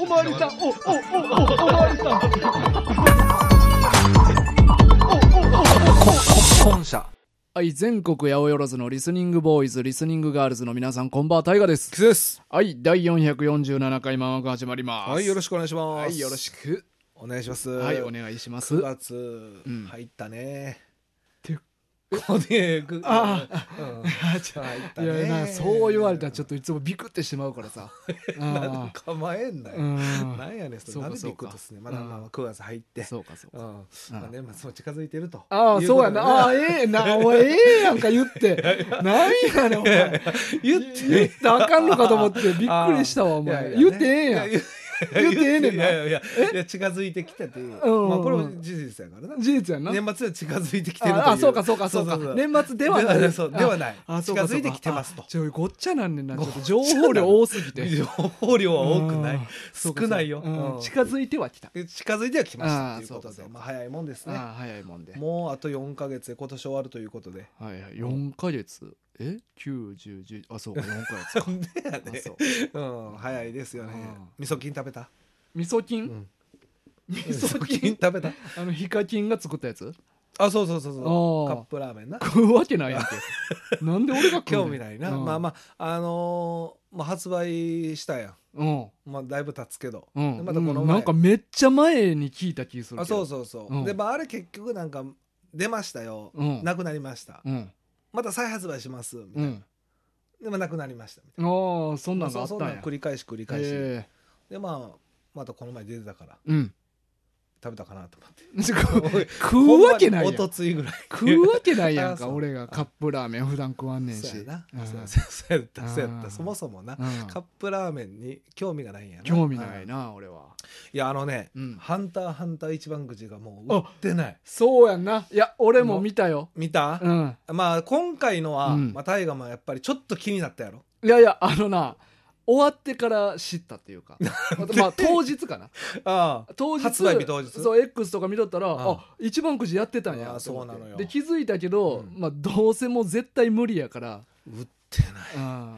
おまわりさん、おまわりさん。 本社。 はい、全国八百万のリスニングボーイズ、リスニングガールズの皆さん、こんばんは、タイガです。 キスです。 はい、第447回間もなく始まります。 はい、よろしくお願いします。 はい、よろしくお願いします。 はい、お願いします。 9月入ったね。 てこれああ、入ったね。 いやな、そう言われたらちょっといつもビクってしまうからさ。 なんか構えんなよ。なんやねん、それ。なんでビクッとすね。まだ9月入って。 そうかそうか。 年末も近づいてると。 ああ、そうやな。ああ、ええな、お前ええやんか言って。なんやねん、お前。言ってあかんのかと思ってびっくりしたわ、お前。言ってええやん。言ってええねんな。 いや近づいてきてて、まあこれも事実やからな。 事実やな。 年末は近づいてきてるという。 あ、そうか。年末ではない。 ではない。近づいてきてますと。 ごっちゃなんねんな。ちょっと情報量多すぎて。 情報量は多くない。少ないよ。 近づいてはきた。 近づいてはきましたということで、まあ早いもんですね。 早いもんで。 もうあと4ヶ月で今年終わるということで。 はいはい。4ヶ月。9、10、11、あ、そうか、4ヶ月か。 なんでやね。早いですよね。味噌菌食べた？ 味噌菌？ 味噌菌食べた？ ヒカキンが作ったやつ？ あ、そう。カップラーメンな。 食うわけないやんけ。なんで俺が食うの？ 興味ないな。まあ発売したやん。まあだいぶ経つけど。またこの前なんかめっちゃ前に聞いた気するけど。 あ、そう。で、まああれ結局なんか出ましたよ。なくなりました。また再発売しますみたいな。でもなくなりましたみたいな。 ああ、そんなんがあったんや。 繰り返し。でまたこの前出てたから食べたかなと思って食うわけないやん。 おとついぐらい食うわけないやんか。俺がカップラーメン普段食わんねんし。 そうやったそもそもなカップラーメンに興味がないんやな。 興味ないな俺は。 いやハンターハンター一番くじがもう売ってない。 そうやんな。いや俺も見たよ。 見た？まあ今回のは大河もやっぱりちょっと気になったやろ。 いや終わってから知ったっていうかまあ当日かな。当日発売日当日。 そう X とか見とったら一番くじやってたんや。 そうなのよ。 で気づいたけどまあどうせもう絶対無理やから売ってない。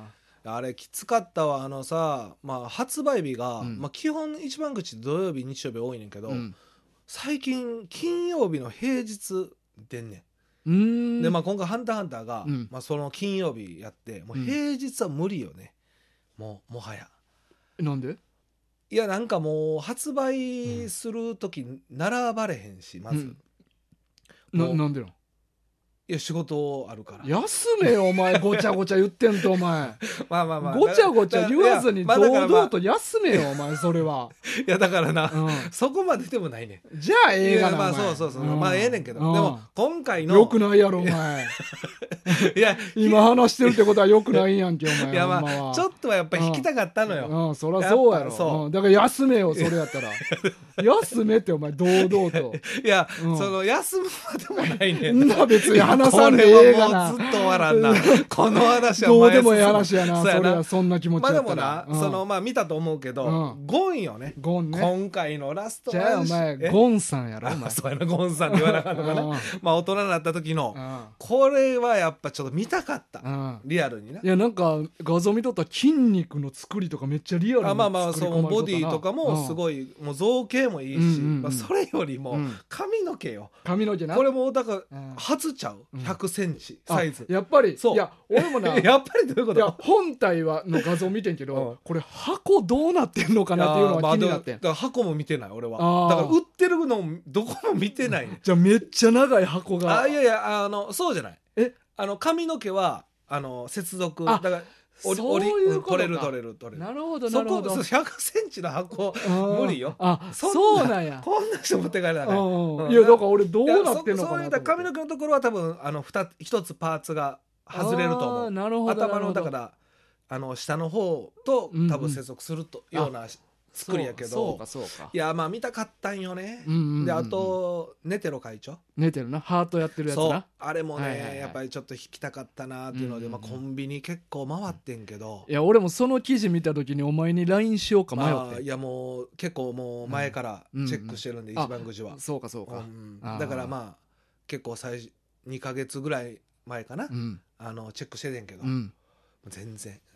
あれきつかったわ。まあ発売日がまあ基本一番口土曜日日曜日多いねんけど最近金曜日の平日出んねん。でまあ今回ハンターハンターがまあその金曜日やってもう平日は無理よね。もはや。 なんで？ いやなんかもう発売する時並ばれへんしまず。 なんでなん？ いや仕事あるから。 休めよお前ごちゃごちゃ言ってんとお前。 まあごちゃごちゃ言わずに堂々と休めよお前それは。 いやだからなそこまででもないね。 じゃあ映画な。 まあそうまあええねんけどでも今回のよくないやろお前。いや今話してるってことはよくないやんけお前。 いやまあちょっとはやっぱ引きたかったのよ。 そりゃそうやろ。だから休めよそれやったら。休めってお前堂々と。 いやその休むまでもないねんな別に話さんでええがな。 もうずっと終わらんなこの話はどうでもええ話やな。それはそんな気持ちやったら。 まあでもなまあ見たと思うけどゴンよね。 ゴンね。 今回のラスト。 じゃあお前ゴンさんやろお前。 そうやなゴンさんって言わなかったかな。まあ大人になった時のこれはやっぱちょっと見たかったリアルにな。 いやなんか画像見とったら筋肉の作りとかめっちゃリアルに作り込まれとったな。 そのボディとかもすごいもう造形もいいしそれよりも髪の毛よ。 髪の毛な。 これもだから初ちゃう100センチサイズ。 やっぱりいや俺もなやっぱりどういうこと？ いや本体はの画像見てんけどこれ箱どうなってんのかなっていうのは気になってん。 だから箱も見てない俺は。だから売ってるのどこも見てないね。 じゃあめっちゃ長い箱が。 いやそうじゃない。髪の毛は接続だからそういうことか。 取れる。 なるほどなるほど。 そこ100センチの箱無理よ。 そうなんや。 こんな人持って帰らない。 いやだから俺どうなってんのかな。 そういう髪の毛のところは多分一つパーツが外れると思う。 なるほど。 頭のだから下の方と多分接続するとような作りやけど。 そうか。 いやまあ見たかったんよね。であとネテロ会長。 ネテロなハートやってるやつな。 あれもねやっぱりちょっと引きたかったなっていうのでコンビニ結構回ってんけど。 いや俺もその記事見た時にお前に LINE しようか迷って。 いやもう結構もう前からチェックしてるんで一番くじは。 そうか。 だからまあ結構2ヶ月ぐらい前かなチェックしててんけど全然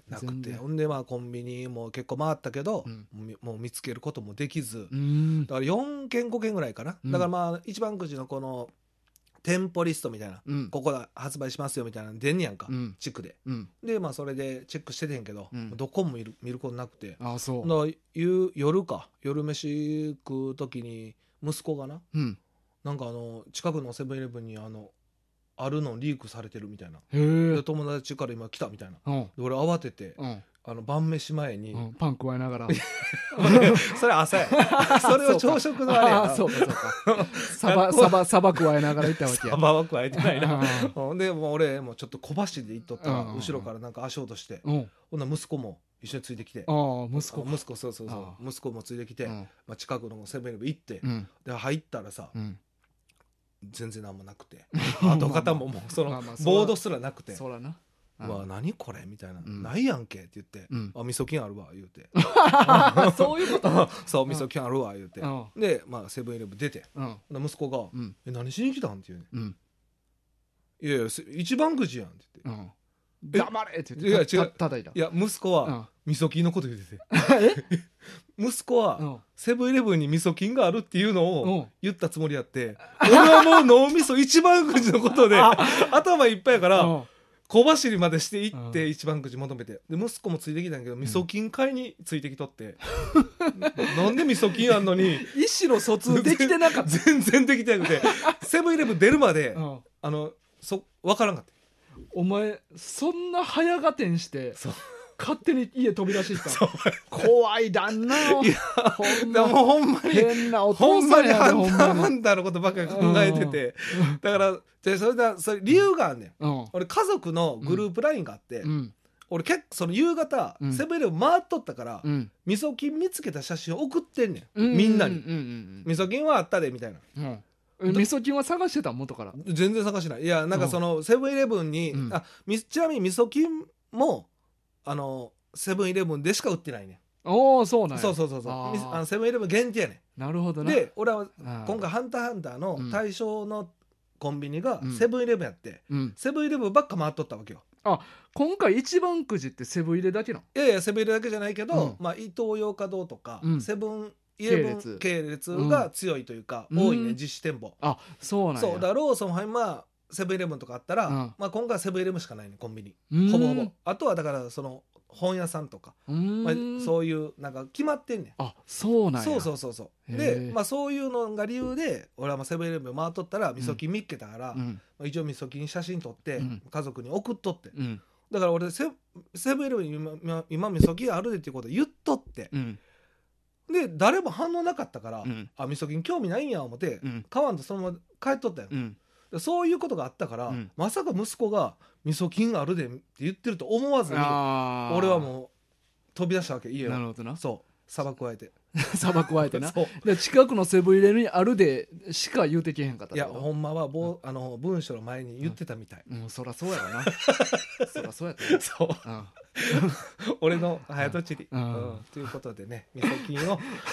なくて、ほんでまあコンビニも結構回ったけど、もう見つけることもできず、だから4件5件ぐらいかな、だからまあ一番くじのこの店舗リストみたいな、ここで発売しますよみたいなの出んねやんか、地区で、でまあそれでチェックしててんけど、どこも見ることなくて、 あそうだから夜飯食う時に息子がな、なんか近くのセブンイレブンにあるのリークされてるみたいな、で友達から今来たみたいな、で俺慌てて、晩飯前に、 パン加えながらそれ朝やそれを朝食のあれやな、 そうかサバ加えながら行ったわけや。 サバは加えてないなでもう俺もうちょっと小走りで行っとったら、後ろからなんか足音して、ほんな息子も一緒についてきて、息子そう息子もついてきて、まあ、近くのセブンイレブン行って、で入ったらさ、全然何もなくて、跡形ももうそのボードすらなくて、 そうだな、 うわ何これみたいな、ないやんけって言って、あ味噌菌あるわ言うてそういうことそう味噌菌あるわ言うて、でまあセブンイレブン出て、息子が何しに来たんって言うね、いやいや一番くじやんって言って、 黙れって言って、 いや違う、 叩いた。 いや息子は味噌菌のこと言ってて息子はセブンイレブンに味噌菌があるっていうのを言ったつもりやって、俺はもう脳みそ一番くじのことで頭いっぱいやから、小走りまでして行って一番くじ求めて、で息子もついてきたんやけど味噌菌買いについてきとって、なんで味噌菌あんのに意思の疎通できてなかった。 全然できてなくて、セブンイレブン出るまで分からんかった。 お前そんな早合点して勝手に家飛び出してきた。怖い旦那を。 いやほんまに変なお父さんやで、ほんまにハンターのことばっかり考えてて、だからそれ理由があんねん、俺家族のグループ LINE があって、俺結構その夕方セブンイレブン回っとったから、味噌菌見つけた写真を送ってんねん、みんなに。味噌菌はあったでみたいな。 味噌菌は探してた元から？ 全然探してない。いやなんかそのセブンイレブンに、ちなみに味噌菌もセブンイレブンでしか売ってないねん。 おお、そうなんや。 そうセブンイレブン限定やねん。なるほどな。 で俺は今回ハンターハンターの対象のコンビニがセブンイレブンやって、セブンイレブンばっか回っとったわけよ。 あ、今回一番くじってセブン入れだけなの？ いやいやセブン入れだけじゃないけど、まあイトーヨーカドーとか、セブンイレブン系列が強いというか、多いね、実施店舗。 あ、そうなんや。 そうだ、ローソンは今セブンイレブンとかあったら、まあ今回はセブンイレブンしかないね、コンビニほぼほぼ。あとはだからその本屋さんとか、まあ、そういうなんか決まってんねん。 あ、そうなんや。 そうで、まあそういうのが理由で俺はまあセブンイレブン回っとったら味噌菌見っけたから、まあ、一応味噌菌写真撮って家族に送っとって、だから俺セブンイレブンに今味噌菌あるでっていうこと言っとって、で誰も反応なかったから、あ味噌菌興味ないんや思って、買わんとそのまま帰っとったよ、そういうことがあったから、まさか息子が味噌菌あるでって言ってると思わずに、俺はもう飛び出したわけ、家を。 なるほどな。 そうサバ加えてサバ加えてな。で近くのセブン入れにあるでしか言うてけへんかった。 いやほんまは文章の前に言ってたみたい。 そらそうやろな。そらそうやった。 そう、俺の早とちり、ということでね、味噌菌を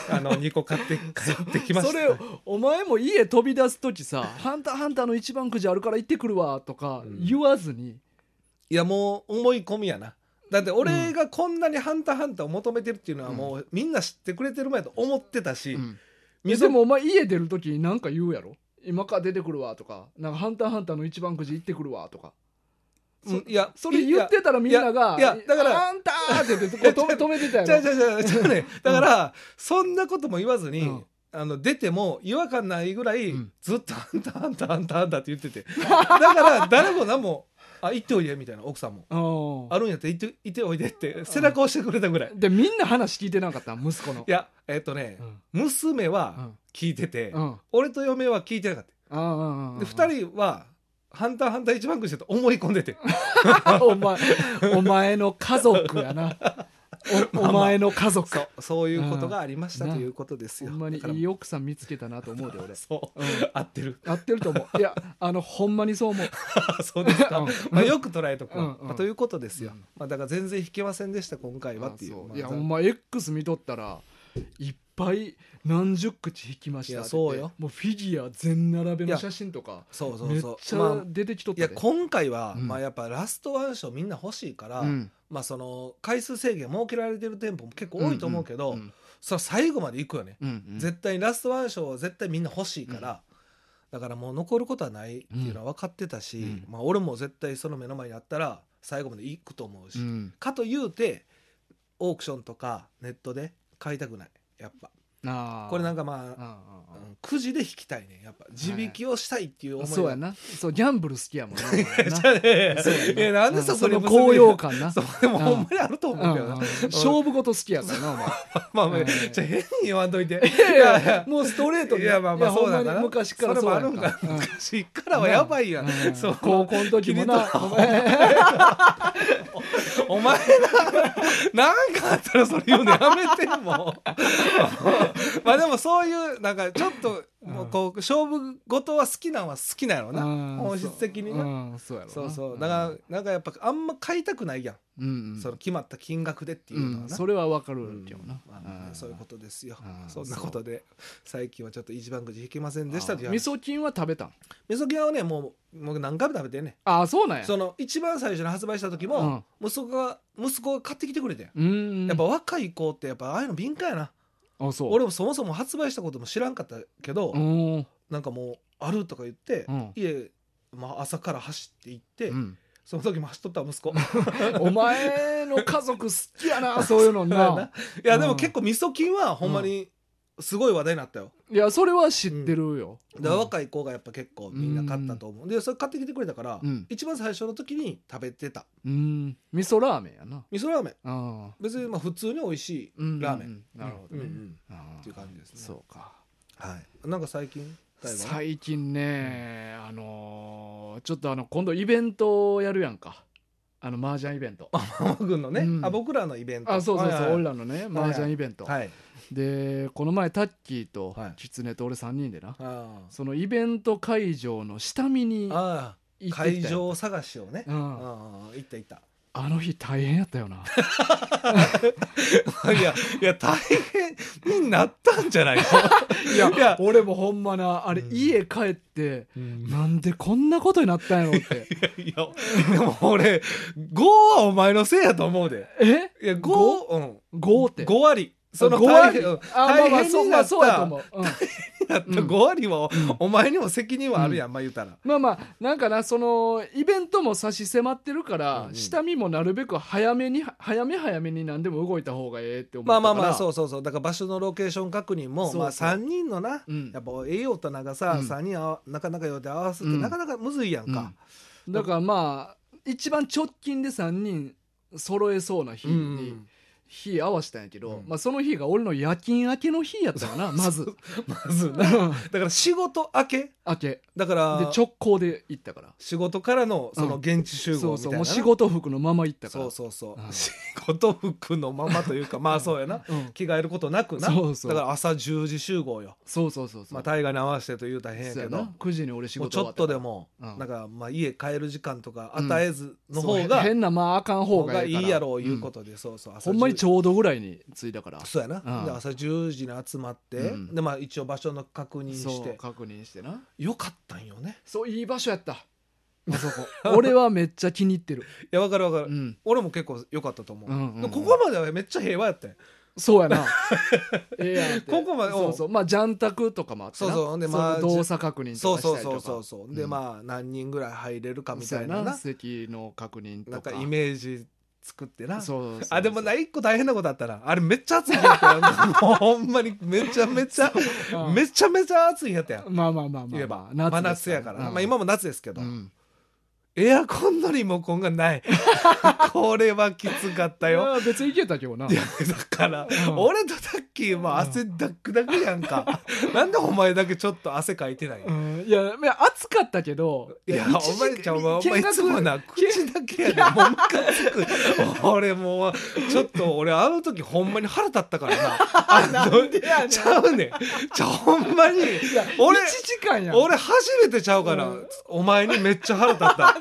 2個買って帰ってきました。 それをお前も家飛び出す時さ「ハンターハンターの一番くじあるから行ってくるわ」とか言わずに、 いやもう思い込みやな。だって俺がこんなにハンターハンターを求めてるっていうのはもうみんな知ってくれてる前と思ってたし、 でもお前家出る時に何か言うやろ。今から出てくるわとか、なんかハンターハンターの一番くじ行ってくるわとか。いやそれ言ってたらみんなが「だからハンター!」って言って止めてたやろ。 だからそんなことも言わずに、出ても違和感ないぐらいずっとハンターハンターハンターハンターって言ってて、だから誰も何も行っておいでみたいな、奥さんもあるんやって行っておいでって背中押してくれたぐらいで、みんな話聞いてなかった？息子の。 いや娘は聞いてて、俺と嫁は聞いてなかった。で2人はハンターハンター一番くじだと思い込んでてお前の家族やな。お前の家族。 そういうことがありましたということですよ。 ほんまにいい奥さん見つけたなと思うで俺。 そう合ってると思う。いやほんまにそう思う。 そうですか。よく捉えとくということですよ。だから全然引けませんでした今回はっていう。 いやお前 X 見とったらいっぱい何十口引きましたって。 そうよ。 もうフィギュア全並べの写真とかそうめっちゃ出てきとったで。 いや今回は、まあやっぱラストワン賞みんな欲しいから、まあその回数制限設けられてる店舗も結構多いと思うけど、それ最後まで行くよね、絶対にラストワン賞は絶対みんな欲しいから、だからもう残ることはないっていうのは分かってたし、まあ俺も絶対その目の前にあったら最後まで行くと思うし、かというてオークションとかネットで買いたくないやっぱ。これなんかまあくじで引きたいねやっぱ地引きをしたいっていう思いが、 そうやな。そうギャンブル好きやもんな。 いやなんでそこに高揚感な。 でもほんまにあると思うけどな。 勝負事好きやからなお前。 まあじゃ変に言わんといて。 いやもうストレートに。 いやまあそうだな。 昔からそうやんか。 昔からはやばいやん。 高校の時もな。 お前なんかあったらそれ言うのやめてもう。まあでもそういうなんかちょっともうこう勝負事は好きなんは好きなんやろな、本質的にな。そうだからなんかやっぱあんま買いたくないやん、その決まった金額でっていうのはな、 それはわかるけどな。 そういうことですよ。そんなことで最近はちょっと一番くじ引けませんでした。味噌菌は食べたん？ 味噌菌はねもう何回も食べてんね。 あ、そうなんや。 その一番最初に発売した時も息子が買ってきてくれて、やっぱ若い子ってやっぱああいうの敏感やな。俺もそもそも発売したことも知らんかったけど、なんかもうあるとか言って、家、朝から走って行って、その時も走っとった息子。 お前の家族好きやなそういうのな。 いやでも結構味噌菌はほんまにすごい話題になったよ。 いやそれは知ってるよ。 若い子がやっぱ結構みんな買ったと思う。でそれ買ってきてくれたから、一番最初の時に食べてた。 味噌ラーメンやな。 味噌ラーメン。別に普通に美味しいラーメン。 なるほどね。 っていう感じですね。 そうか。 はい。なんか最近ね、ちょっと今度イベントやるやんか。麻雀イベント。 ママ軍のね。僕らのイベント。 そう俺らのね麻雀イベント。でこの前タッキーとキツネと俺3人でな、そのイベント会場の下見に行ってきた。 会場探しをね。行った。 あの日大変やったよな。 いや大変になったんじゃないの。 いや俺もほんまなあれ、家帰って、なんでこんなことになったんやろって。 いやでも俺5はお前のせいやと思うで。いや5って5割。その 5割大変になったそうやと思う。 5割はお前にも責任はあるやん、言うたら。 なんかな、そのイベントも差し迫ってるから、下見もなるべく早めに何でも動いた方がええって思ったから。 そうだから場所のロケーション確認も3人のな、やっぱ大人がさ、3人なかなか予定合わせてなかなかむずいやんか。 だから一番直近で3人揃えそうな日に日合わせたんやけど、その日が俺の夜勤明けの日やったかな。まずなだから仕事明けだからで直行で行ったから、 仕事からのその現地集合みたいな、 もう仕事服のまま行ったから。 仕事服のままというかそうやな、着替えることなくな。だから朝10時集合よ。大河に合わせてと言うたら変やけど、 9時に俺仕事終わったからちょっとでもなんか家帰る時間とか与えずの方が変なあかん方がいいいやろういうことで、 ほんまにちょうどぐらいに着いたから。 そうやな。で朝10時に集まって、で一応場所の確認してな。 よかったんよね。 そういい場所やった。そこ俺はめっちゃ気に入ってる。 いや分かる、俺も結構良かったと思う。ここまではめっちゃ平和やったよ。 そうやな。 ここまでジャン卓とかもあってな。 で動作確認とかしたりとか。 で何人ぐらい入れるかみたいな席の確認とか。 なんかイメージ作ってな。でも一個大変なことあったら、あれめっちゃ暑いんやったよ。もうほんまにめちゃめちゃ暑いんやったよ。言えば真夏やから。今も夏ですけど、エアコンのリモコンがない。これはきつかったよ。 別にいけたけどな。 いやだから俺とタッキーも汗ダックダクやんか。なんでお前だけちょっと汗かいてない。 いや暑かったけど、 いやお前いつもな口だけやでもうムカつく。俺もうちょっと俺あの時ほんまに腹立ったからな。なんでやねん。ちゃうねん。ほんまに俺初めてちゃうからお前にめっちゃ腹立った。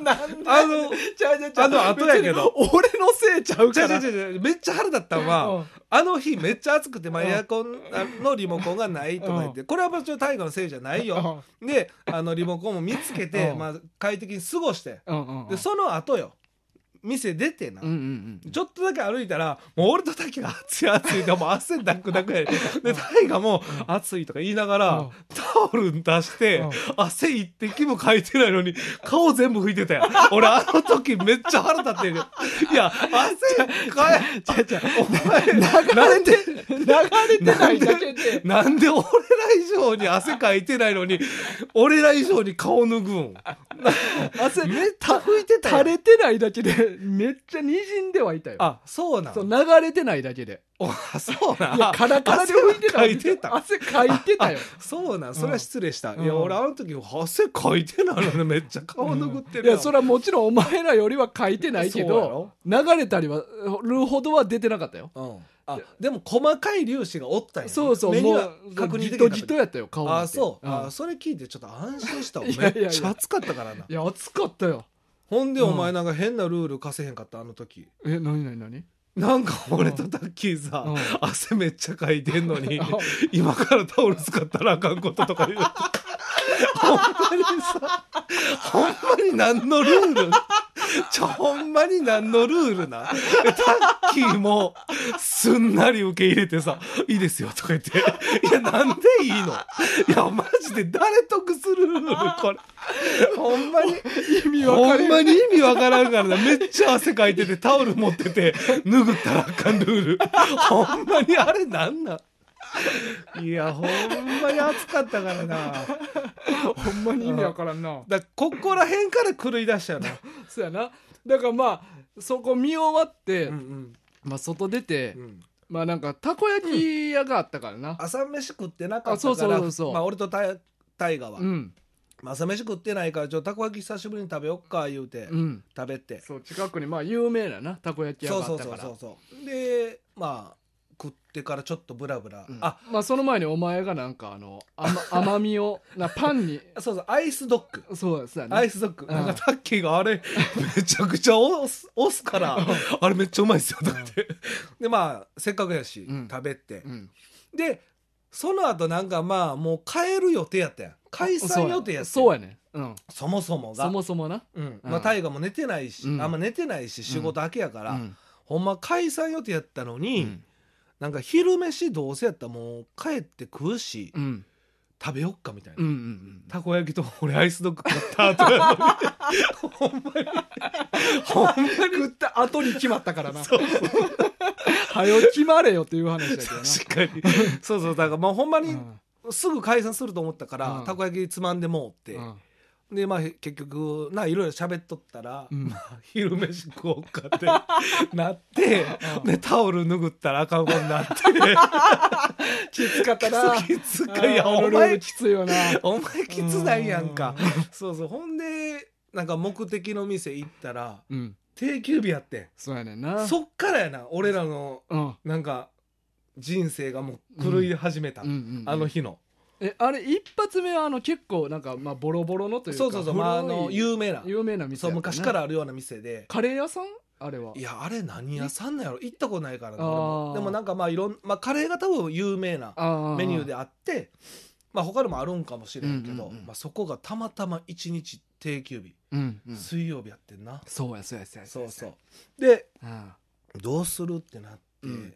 後やけど俺のせいちゃうからめっちゃ腹立ったのは、あの日めっちゃ暑くて、エアコンのリモコンがないとか言って、これはもちろん大河のせいじゃないよ。でリモコンも見つけて、快適に過ごして、でその後よ、店出てな、ちょっとだけ歩いたらもう俺と滝が暑いでもう汗ダクダクやで滝がもう暑いとか言いながらタオル出して汗一滴もかいてないのに顔全部拭いてたやん。俺あの時めっちゃ腹立ってる。いや汗かいお前流れてないだけでなんで俺ら以上に汗かいてないのに俺ら以上に顔脱ぐん。 汗めっちゃ拭いてたやん。垂れてないだけでめっちゃ滲んではいたよ。 あ、そうなん。 そう流れてないだけで。 そうなん。 いやカラカラで拭いてた。汗かいてたよ。 そうなん。それは失礼した。いや俺あの時汗かいてないのね。めっちゃ顔拭ってる。 いやそれはもちろんお前らよりはかいてないけど、流れたりはるほどは出てなかったよ。 あでも細かい粒子がおったんや。 そうそう、もう確認できた。 ギトギトやったよ顔。 あそう。それ聞いてちょっと安心した。めっちゃ暑かったからな。 いや暑かったよ。 ほんでお前なんか変なルール課せへんかったあの時。 何なんか俺とタッキーさ、汗めっちゃかいてんのに今からタオル使ったらあかんこととか言うてほんまにさ、ほんまに何のルールほんまに何のルールな。タッキーもすんなり受け入れてさ、いいですよとか言って、いやなんでいいの、いやマジで誰得するルールこれ。ほんまに意味わからんからな。めっちゃ汗かいててタオル持ってて脱ぐったらあかんルール。ほんまにあれなんなん。いやほんまに暑かったからな。 ほんまに意味わからんな。 だここら辺から狂い出したよな。 そうやな。だからまあそこ見終わって、外出て、なんかたこ焼き屋があったからな。 朝飯食ってなかったから、 そう俺と大河は、朝飯食ってないからたこ焼き久しぶりに食べよっか言うて、食べて、 そう近くに有名ななたこ焼き屋があったから、 そうで食ってからちょっとブラブラ、 その前にお前がなんか甘みをパンにそうアイスドッグ、 そうやね、 アイスドッグ、なんかタッキーがあれめちゃくちゃ押すからあれめっちゃうまいっすよとかってでせっかくやし、食べて、でその後なんかもう帰る予定やったやん。解散予定やった。 そうやね、 そもそもな、 大河も寝てないし、あんま寝てないし仕事明けやから、ほんま解散予定やったのに、なんか昼飯どうせやったらもう帰って食うし、食べよっかみたいな、たこ焼きと俺アイスドッグ食った後やのにほんまに食った後に決まったからな。はよ決まれよっていう話だけどな。 確かにそうだからほんまにすぐ解散すると思ったから、たこ焼きつまんでもうって、で結局いろいろ喋っとったら、昼飯食おうかってなってでタオル脱ったらあかんことになってきつかったな。 きつかいやお前きついよな。 お前きつないやんか。そうほんでなんか目的の店行ったら、定休日やって。 そうやねんな。 そっからやな俺らの、なんか人生がもう狂い始めた、あの日の。 あれ一発目は結構なんかボロボロのというか、 そう有名な店、 そう昔からあるような店で。 カレー屋さんあれは。 いやあれ何屋さんなんやろ、行ったことないからな。でもなんかいろんカレーが多分有名なメニューであって、他でもあるんかもしれんけど、そこがたまたま1日定休日、水曜日やってんな。 そうでどうするってなって、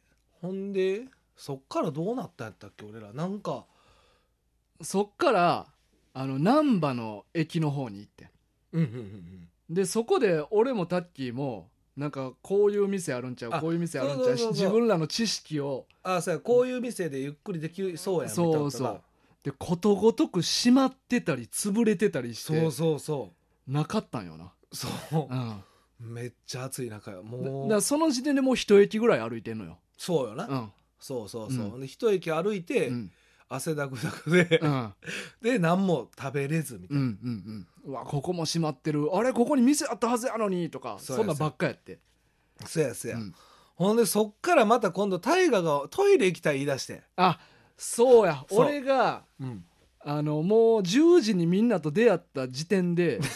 ほんでそっからどうなったんやったっけ。俺らなんかそっから難波の駅の方に行って、でそこで俺もタッキーもなんかこういう店あるんちゃう、こういう店あるんちゃう、自分らの知識をそうや、こういう店でゆっくりできそうやみたいな。 そうでことごとく閉まってたり潰れてたりして、なかったんよな。 めっちゃ暑い中もうだからその時点でもう一駅ぐらい歩いてんのよ。 そうよな、で一駅歩いて、汗だくだくで、で何も食べれずみたいな、 うわここも閉まってる、あれここに店あったはずやのにとか、そんなばっかやって。 そうや、ほんでそっからまた今度大河がトイレ行きたい言い出して。 そうや、俺がもう10時にみんなと出会った時点で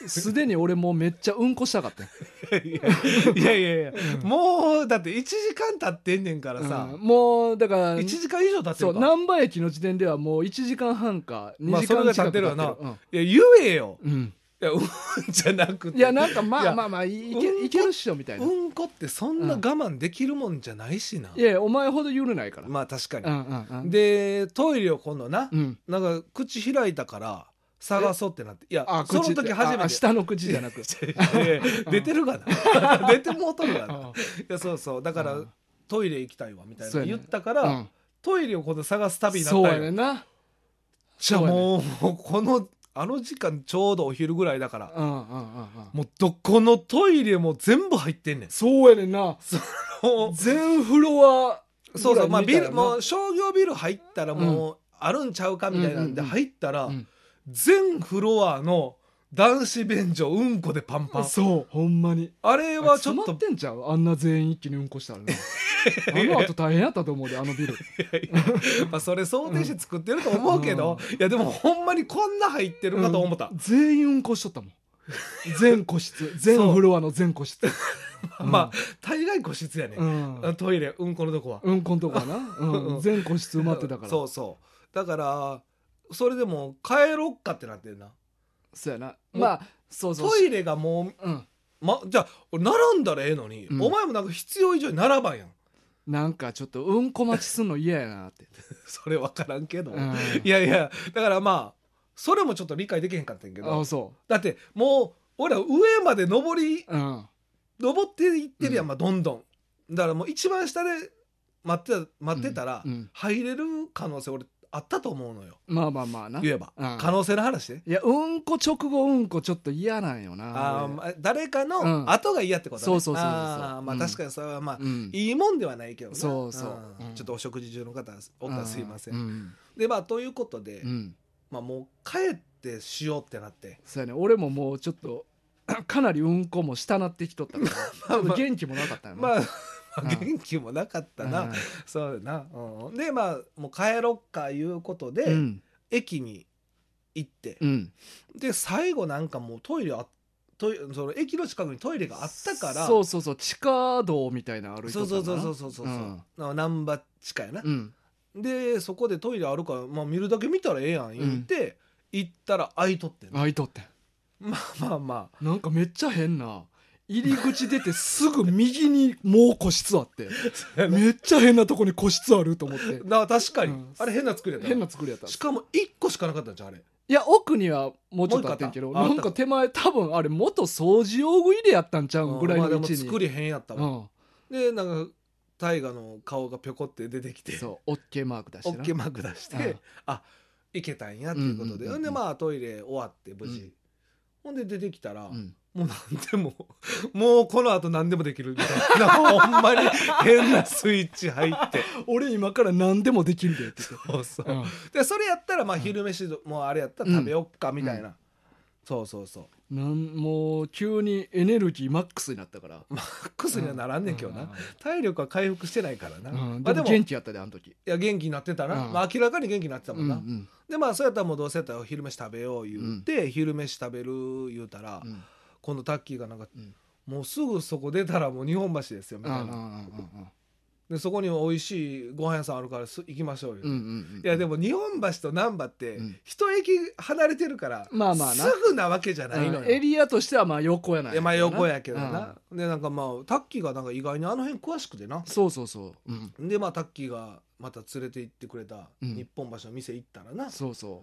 すでに俺もうめっちゃうんこしたかったよいや、もうだって1時間経ってんねんからさ、 もうだから 1時間以上経ってるか。 そう難波駅の時点ではもう1時間半か2時間近く経ってるわな。 いや言えよ、いやじゃなくて、 いやなんかまあいけるっしょみたいな。 うんこってそんな我慢できるもんじゃないしな。 いやお前ほど緩ないから。 まあ確かに、でトイレを今度な、なんか口開いたから探そうってなって、いやその時初めて下の口じゃなく出てるがな出てもうとるがな。いやそうだからトイレ行きたいわみたいな言ったから、トイレを今度探す旅になったんよ。 そうやねんな。 じゃあもうこのあの時間ちょうどお昼ぐらいだから、もうどこのトイレも全部入ってんねん。 そうやねんな。全フロア。 そうまあビルもう商業ビル入ったらもうあるんちゃうかみたいなんで入ったら、全フロアの男子便所うんこでパンパン。 そうほんまにあれはちょっと詰まってんちゃう、あんな全員一気にうんこしたらねあの後大変やったと思うで、あのビルまあそれ想定して作ってると思うけど、いやでもほんまにこんな入ってるかと思った、 全員うんこしとったもん全個室全フロアの全個室まあ大概個室やね、トイレうんこのとこはうんこのとこはな、全個室埋まってたからそうだからそれでも帰ろっかってなってるな。 そうやな、まあそうトイレがもう、じゃあ並んだらええのに、お前もなんか必要以上に並ばんやん。 なんかちょっとうんこ待ちすんの嫌やなってそれ分からんけど、いやだからまあそれもちょっと理解できへんかったんやけど、だってもう俺ら上まで登っていってるやん、どんどんだからもう一番下で待ってたら、入れる可能性俺あったと思うのよ。 まあな、 言えば、可能性の話で。 いやうんこ直後うんこちょっと嫌なんよな。 誰かの後が嫌ってことね。 そう。 まあ確かにそれはまあ、いいもんではないけどね。 そう、 ちょっとお食事中の方おったらすいません。でまあということで、まあもう帰ってしようってなって。 そうやね、俺ももうちょっとかなりうんこもしたなってきとったから元気もなかったよな。 元気もなかったな、そうだな、でまあもう帰ろっかいうことで、駅に行って、で最後なんかもうトイレその駅の近くにトイレがあったから、 そう地下道みたいな歩いてたそう難波地下やな、でそこでトイレあるから、まあ、見るだけ見たらええやん言って、行ったら開いとってん。まあなんかめっちゃ変な入り口出てすぐ右にもう個室あってめっちゃ変なとこに個室あると思って。 確かに、あれ変な作りやった。しかも1個しかなかったんじゃんあれ。 いや奥にはもうちょっとあってんけど、なんか手前多分あれ元掃除用具入れやったんちゃうんぐらいの位置に。 でも作り変やったわ、でなんか大河の顔がぴょこって出てきて、 そう OK マーク出して、 あ行けたんやっていうことで、でまあトイレ終わって無事、ほんで出てきたら、もう何でももうこの後何でもできるみたいなほんまに変なスイッチ入って俺今から何でもできるでって言って、そう、でそれやったらまあ昼飯もあれやったら食べよっかみたいな、そうもう急にエネルギーマックスになったから。 マックスにはならんねんけどな、体力は回復してないからな、 でも元気やったであの時。いや元気になってたな、まあ明らかに元気になってたもんな、でまあそうやったらもうどうせやったら昼飯食べよう言って、昼飯食べる言うたら、今度タッキーがなんか、もうすぐそこ出たらもう日本橋ですよみたいな、でそこに美味しいご飯屋さんあるから行きましょうよ、いやでも日本橋と難波って一駅離れてるから、すぐなわけじゃないのよ、 エリアとしてはまあ横やない。 まあ横やけどな、でなんかまあタッキーがなんか意外にあの辺詳しくてな、 そう、 でまあタッキーがまた連れて行ってくれた日本橋の店行ったらな、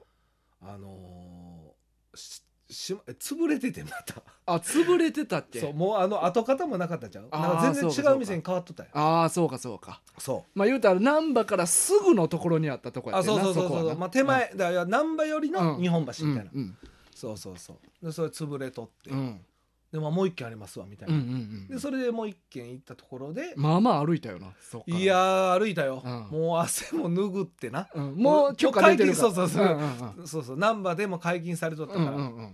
潰れててまた潰れてたっけ。 そうもう跡形もなかったじゃん、なんか全然違う店に変わっとったよ。 そうかそうまあ言うたら難波からすぐのところにあったとこやってな。 そうまあ手前だから難波寄りの日本橋みたいな、そうでそれ潰れとって、でもう一軒ありますわみたいな、でそれでもう一軒行ったところでまあ歩いたよな。 いや歩いたよ、もう汗も拭ってな、 もう許可出てるから。 そう難波でも解禁されとったから、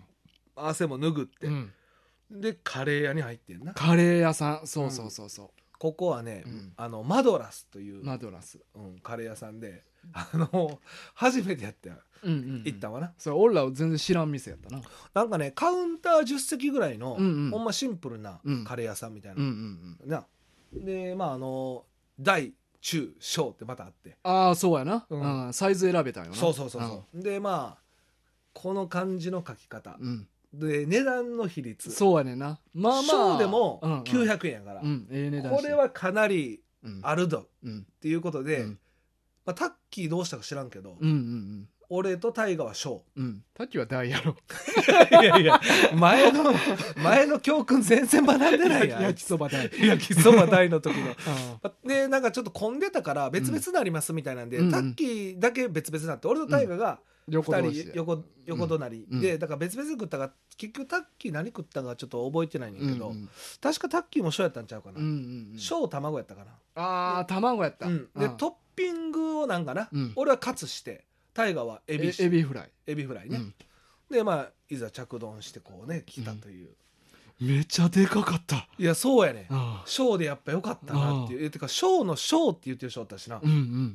汗も拭って、でカレー屋に入ってんな。 カレー屋さん、そうここはね、マドラスというマドラス、 カレー屋さんで初めてやったよ、行ったわな。 それ俺ら全然知らん店やったな。 なんかねカウンター10席ぐらいの、ほんまシンプルなカレー屋さんみたいな、なで大中小ってまたあって、 ああそうやな、サイズ選べたんよな。 そうでこの漢字の書き方、で値段の比率そうやねんな。 小でも900円やから、これはかなりあるぞっていうことで、タッキーどうしたか知らんけど、俺とタイガは小、 タッキーは大やろ。 いや前の教訓全然学んでないやん。 焼きそば大の時のでなんかちょっと混んでたから別々になりますみたいなんで、タッキーだけ別々になって、俺とタイガが2人横隣で、だから別々に食ったが結局タッキー何食ったかちょっと覚えてないんだけど、確かタッキーも小やったんちゃうかな、小卵やったかな。 ああ卵やった、 でトッピングをなんかな、俺はカツしてタイガはエビフライね、でいざ着丼してこうね来たという、 めちゃでかかった。 いやそうやね、小でやっぱよかったなっていう、てか小の小って言ってる人だったしな、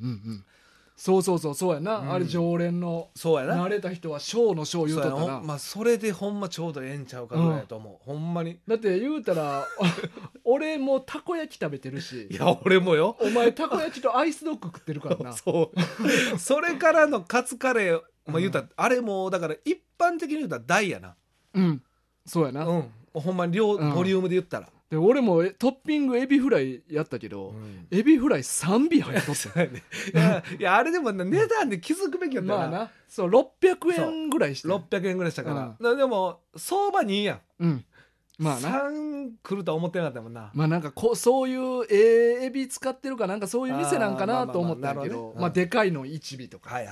そうやな、あれ常連のそうやな、 慣れた人は小の小言うとったな。 それでほんまちょうどええんちゃうかぐらいやと思う、ほんまに。 だって言うたら俺もたこ焼き食べてるし、 いや俺もよ、 お前たこ焼きとアイスドッグ食ってるからな。 それからのカツカレー、言うたらあれもだから一般的に言うたら大やな。 そうやな、 ほんまにボリュームで言ったら、 で俺もトッピングエビフライやったけど、エビフライ3尾入っとったいやあれでも値段で気づくべきやったな。 そう600円ぐらいして、 600円ぐらいしたから、でも相場2やん、3来るとは思ってなかったもんな。 なんかそういうエビ使ってるかなんかそういう店なんかなと思ったんやけど、でかいの1尾とか、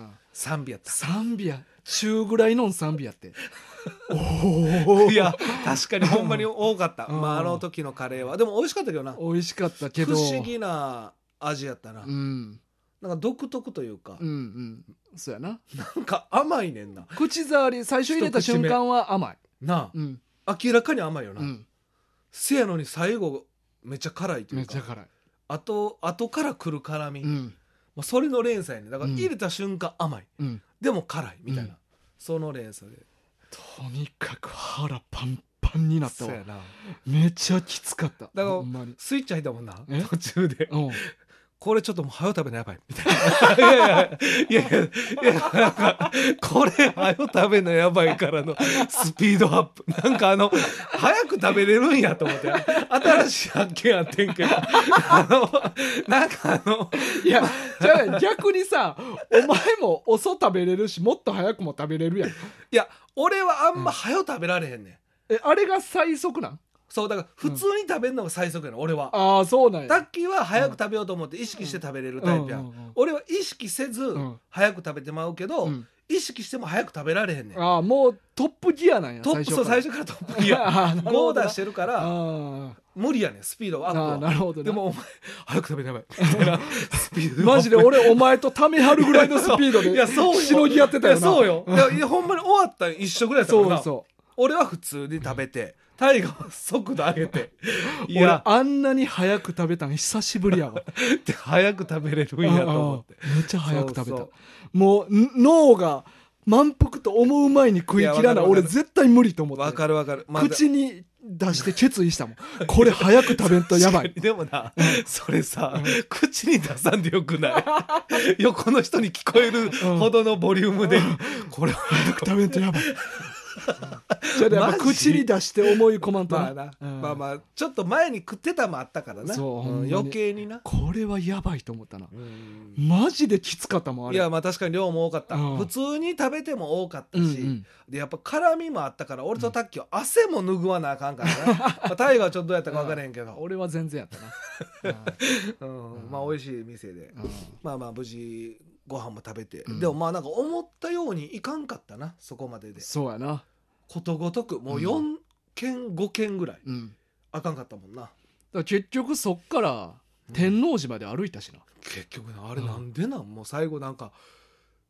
3尾やった。 3尾や中ぐらいの3尾やっていや確かにほんまに多かった、あの時のカレーは。でも美味しかったけどな。 美味しかったけど不思議な味やったな、なんか独特というか、 そうやな、 なんか甘いねんな。 口触り最初入れた瞬間は甘いなあ、明らかに甘いよな、せやのに最後めっちゃ辛いというか、 めっちゃ辛い、 後から来る辛み、それの連鎖やね。だから入れた瞬間甘い、でも辛いみたいな、その連鎖でとにかく腹パンパンになったわ。めちゃきつかった。 だからスイッチ入ったもんな途中で、これちょっともう早食べなやばいみたいないやなんかこれ早食べなやばいからのスピードアップ、なんか早く食べれるんやと思って新しい発見あってんけどなんかいやじゃあ逆にさ、お前も遅食べれるしもっと早くも食べれるやん。いや俺はあんま早食べられへんねん、 あれが最速なん？ そうだから普通に食べるのが最速やの俺は。 ああそうなんや。 タッキーは早く食べようと思って意識して食べれるタイプやん、俺は意識せず早く食べてまうけど、意識しても早く食べられへんねん。 ああもうトップギアなんや。 最初からトップギア5出してるから無理やねん、スピードアップは。 なるほど、 でもお前早く食べなやばいみたいなスピードマジで俺お前とためはるぐらいのスピードでしのぎやってたよな。 そうよ、いやほんまに終わったら一緒ぐらいだったからな。俺は普通に食べてタイガーは速度上げて俺あんなに早く食べたの久しぶりやわで早く食べれるんやと思ってめっちゃ早く食べた。もう脳が満腹と思う前に食い切らない。俺絶対無理と思って。 わかるわかる、 口に出して決意したもんこれ早く食べんとやばいでもな、それさ、口に出さんでよくない横の人に聞こえるほどのボリュームで、これ早く食べんとやばいじゃあやっぱ口に出して思い込まんとな。 まあちょっと前に食ってたもあったからな、余計にな。 これはやばいと思ったな。マジできつかったもんあれ。 いや確かに量も多かった、普通に食べても多かったし、でやっぱ辛みもあったから、俺とタッキーは汗も拭わなあかんからなタイガーはちょっとどうやったか分からへんけど、 俺は全然やったなまあ美味しい店で、まあ無事ご飯も食べて、でもなんか思ったようにいかんかったな、そこまでで。 そうやな、 ことごとくもう4軒5軒ぐらいあかんかったもんな。だから結局そっから天王寺まで歩いたしな、 結局あれなんでなん、もう最後なんか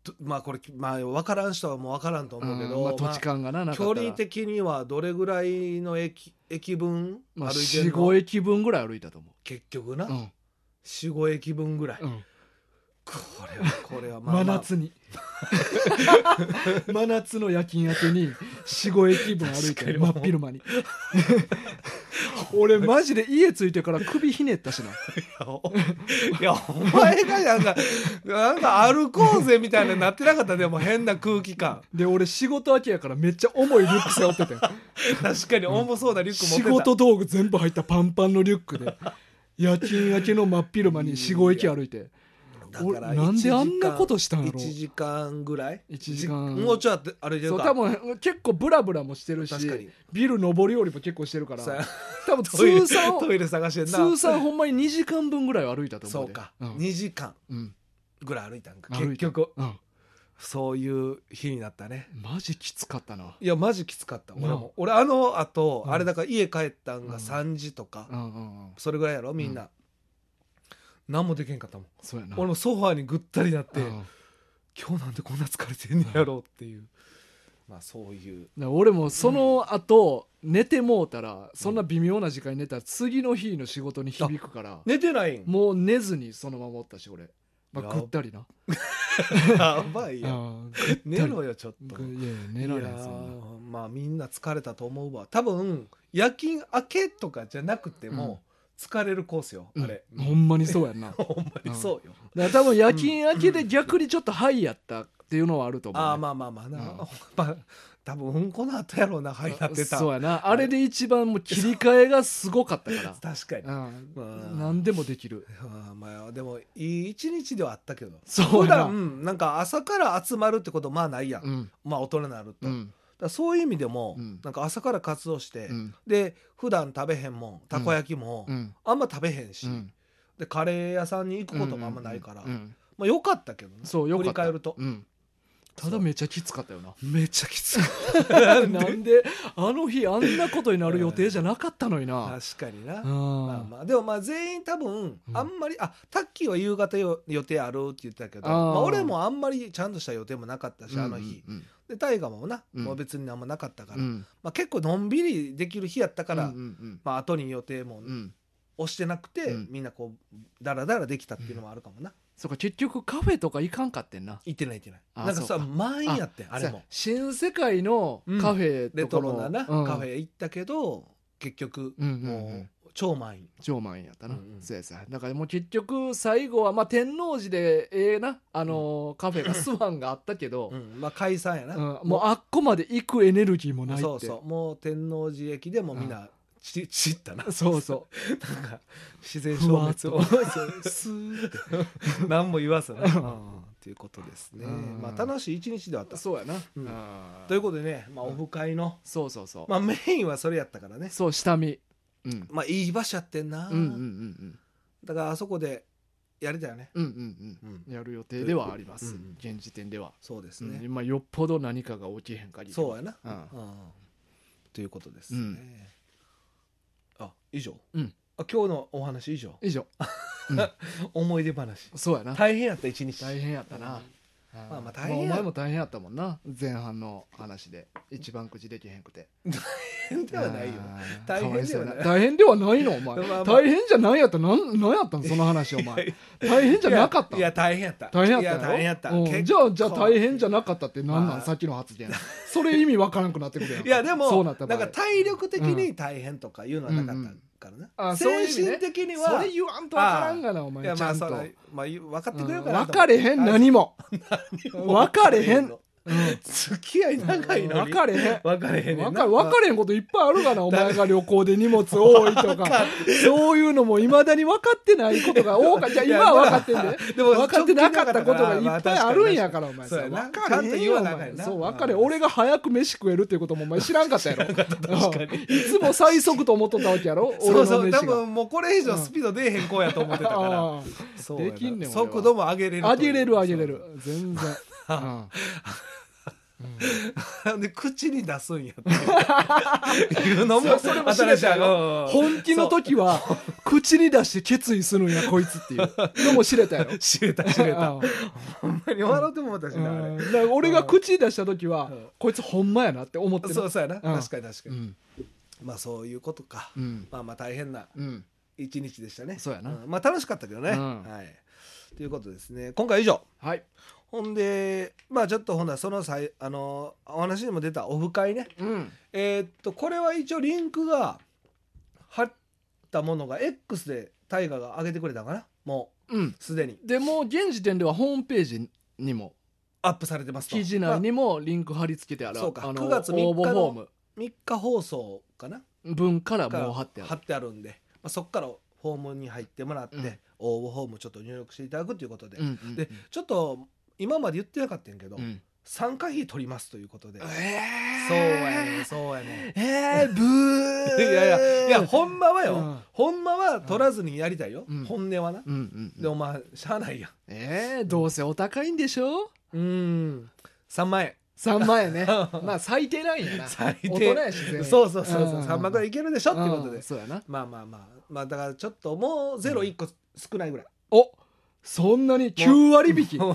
まあこれ、まあ、分からん人はもう分からんと思うけど、 まあ、土地勘がな、 距離的にはどれぐらいの駅分まあ、 歩いてんの、 4,5 駅分ぐらい歩いたと思う。 結局な、 うん、 4,5 駅分ぐらい、 うん、 これはまあ、まあ、 真夏に真夏の夜勤明けに 4,5 駅分歩いて真っ昼間に俺マジで家着いてから首ひねったしな。 いやお前がなんか歩こうぜみたいになってなかった。でも変な空気感で俺仕事明けやからめっちゃ重いリュック背負ってて確かに重そうなリュック持ってた、 仕事道具全部入ったパンパンのリュックで夜勤明けの真っ昼間に 4,5 駅歩いて、 だからなんであんなことしたんやろ。 1時間ぐらい 1時間もうちょっと歩いてるか。 そう多分結構ブラブラもしてるし、 確かにビル上り下りも結構してるから多分トイレ探してんな。 通算ほんまに2時間分ぐらい歩いたと思う。 そうか、2時間ぐらい歩いたんか、 結局、そういう日になったね。 マジきつかったな。 いやマジきつかった。俺あのあと、あれだから家帰ったんが3時とか、それぐらいやろみんな、何もできんかったもん。 そうやな。 俺もソファーにぐったりなって、今日なんでこんな疲れてんねやろうっていう、まあそういう。 俺もその後、寝てもうたらそんな微妙な時間に寝たら次の日の仕事に響くから、 寝てないん。 もう寝ずにそのままおったし俺、まあ、ぐったりな。 やばいや寝ろよちょっと。 いや寝られへん。 まあみんな疲れたと思うわ。多分夜勤明けとかじゃなくても、疲れるコースよあれ、 ほんまにそうやんなほんまにそうよ。 だから多分夜勤明けで逆にちょっとハイやったっていうのはあると思う、ね。 まあまあな、まあ多分この後やろうな、ハイなってた。 そうやな、あれで一番もう切り替えがすごかったから確かに、 何でもできる。 まあでもいい一日ではあったけど、 そうやな。 普段なんか朝から集まるってことまあないやん、まあ大人になると、だそういう意味でも、なんか朝から活動して、で普段食べへんもん、たこ焼きも、あんま食べへんし、でカレー屋さんに行くこともあんまないから、まあ良かったけどね。 そうよかった。 振り返ると、 ただめっちゃきつかったよな。 めっちゃきつかったなんであの日あんなことになる予定じゃなかったのにな。 確かにな。まあでもまあ全員多分あんまり、タッキーは夕方予定あるって言ってたけど、まあ俺もあんまりちゃんとした予定もなかったし、あの日で大河もな、もう別に何もなかったから、まあ結構のんびりできる日やったから、まあ後に予定も押してなくて、みんなこうダラダラできたっていうのもあるかもな。 そうか、結局カフェとか行かんかってんな。 行ってないなんかさ満員やって、あれも新世界のカフェレトロななカフェ行ったけど結局もう超満員やったな。そうやさ。だからもう結局最後はまあ天王寺でなカフェがスワンがあったけど、 まあ解散やな。 もうあっこまで行くエネルギーもないって。 そうもう天王寺駅でもみんな散ったな。 そうなんか自然消滅をスーって何も言わずなということですね。まあ楽しい一日ではあった。 そうやな。 ということでね、まあオフ会のそうまあメインはそれやったからね。 そう、下見。 まあいい場所やってんな。だからあそこでやりたよね。 やる予定ではあります、現時点では。 そうですね。 今よっぽど何かが起きへん限り。 そうやな。ということですね。以上。今日のお話以上。思い出話。 そうやな。 大変やった一日。 大変やったな。 まあ大変。 お前も大変やったもんな。前半の話で一番口できへんくて。 大変ではないよ。大変ではない。 大変ではないのお前。大変じゃないやった何やったんその話お前。大変じゃなかった。 いや大変やった。 大変やった。 大変やった。 じゃあ大変じゃなかったって何なんさっきの発言。それ意味わからなくなってくるやん。 いやでもなんか体力的に大変とかいうのはなかったからな。精神的にはそれ言わんとわからんがなお前。ちゃんと分かってくれるかな。 分かれへん何も。分かれへん。 付き合い長いのに分かれへん。 分かれへんこといっぱいあるがな。お前が旅行で荷物多いとかそういうのもいまだに分かってないことが多かった。じゃあ今は分かってんで。でも分かってなかったことがいっぱいあるんやからお前。分かれへんよお前。そう分かれ。俺が早く飯食えるっていうこともお前知らんかったやろ。いつも最速と思っとったわけやろ。 そう多分もうこれ以上スピード出えへん子やと思ってたからできんねん。 速度も上げれる上げれる全然。 で口に出すんやっていうのもそれも知れたよ。本気の時は口に出して決意するんやこいつっていうのも知れたよ。 知れたほんまに笑っても思ったしな、あれ。 だから俺が口に出した時はこいつほんまやなって思ってる。 そうやな、確かに、まあそういうことか、まあ大変な一日でしたね。 そうやな、 まあ楽しかったけどね、はいということですね。今回以上。はい。ほんでまあちょっとほんならそのお話にも出たオフ会ね、これは一応リンクが貼ったものが X でタイガが上げてくれたかな、もうすでに。 でも現時点ではホームページにもアップされてますと。 記事内にもリンク貼り付けてある。 そうか、9月3日の3日放送かな分からもう貼ってあるんで、まあ、そこからフォームに入ってもらって、応募フォームちょっと入力していただくということで、でちょっと今まで言ってなかったんやけど、参加費取りますということで。そうやねブーいやほんまはよ、ほんまは取らずにやりたいよ、本音はな、でもまあしゃあないやん。どうせお高いんでしょ。 3万円 3万円ねまあ最低なんやな。 最低。 大人やし全然。 そう3万ぐらいいけるでしょっていうことで。 そうやな。 まあだからちょっともうゼロ1個少ないぐらい。 お、そんなに9割引き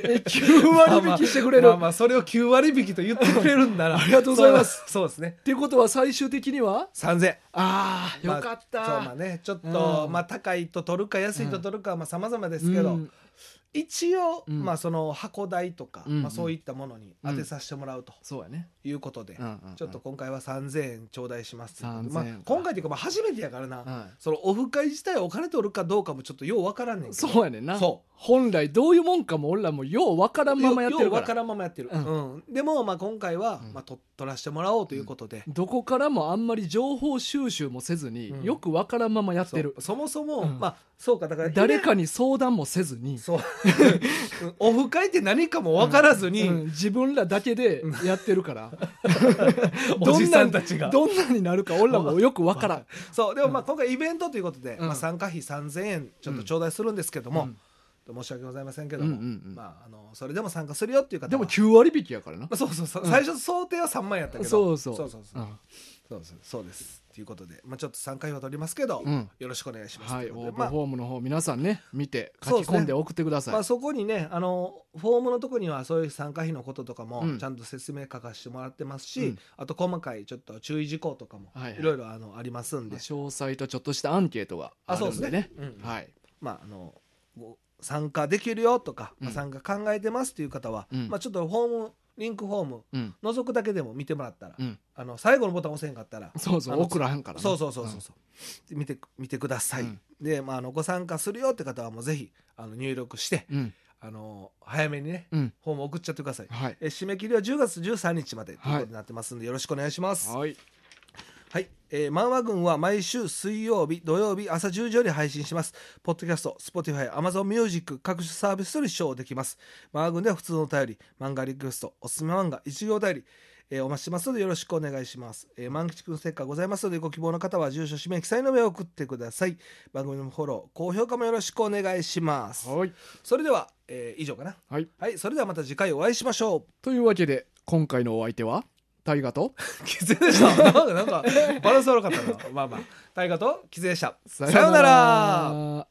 9割引きしてくれる。 まあそれを9割引きと言ってくれるんならありがとうございます。 そうですね。 っていうことは最終的には 3000。 ああよかった。 そうまあねちょっとまあ高いと取るか安いと取るかはまあ様々ですけど、一応まあその箱代とかまあそういったものに当てさせてもらうということで、ちょっと今回は3000円頂戴します。まあ今回っていうかまあ初めてやからな、そのオフ会自体お金取るかどうかもちょっとようわからんねんけど。 そうやねんな。本来どういうもんかも俺らもようわからんままやってるから。 ようわからんままやってる。でもまあ今回はまあ取らせてもらおうということで、 どこからもあんまり情報収集もせずによくわからんままやってる。 そもそもまあそうかだから誰かに相談もせずに。 そうオフ会って何かも分からずに、 自分らだけでやってるからおじさんたちがどんなになるか俺らもよく分からん。 そうでもまあ今回イベントということで、まあ、参加費3000円ちょっと頂戴するんですけども、申し訳ございませんけども、まあそれでも参加するよっていう方はでも9割引きやからな。 そう最初想定は3万円やったけどそうですということで、まあ、ちょっと参加費は取りますけど、よろしくお願いします。 はい、応募フォームの方皆さんね見て書き込んで送ってください。 まあ、そこにねフォームのとこにはそういう参加費のこととかもちゃんと説明書かせてもらってますし、あと細かいちょっと注意事項とかもいろいろありますんで、 詳細とちょっとしたアンケートがあるんでね。はい、 まあ参加できるよとか、参加考えてますっていう方は、まあ、ちょっとリンクフォーム覗くだけでも見てもらったら、最後のボタン押せんかったら送らへんからそう見てください。で、まあ、ご参加するよって方はもうぜひ入力して、早めにね、フォーム送っちゃってください。締め切りは10月13日までということになってますんで、よろしくお願いします。はい、漫画軍は毎週水曜日土曜日朝10時より配信します。ポッドキャスト Spotify Amazon Music 各種サービスより視聴できます。漫画軍では普通のお便り、漫画リクエスト、おすすめ漫画、一行お便り、お待ちしてますのでよろしくお願いします。万吉くんステッカーございますので、ご希望の方は住所氏名記載の上を送ってください。番組のフォロー高評価もよろしくお願いします。それでは、以上かな。それではまた次回お会いしましょう。 というわけで今回のお相手は大河とキツネでした。なんかバランス悪かったな。まあまあ大河とキツネでした。さようなら。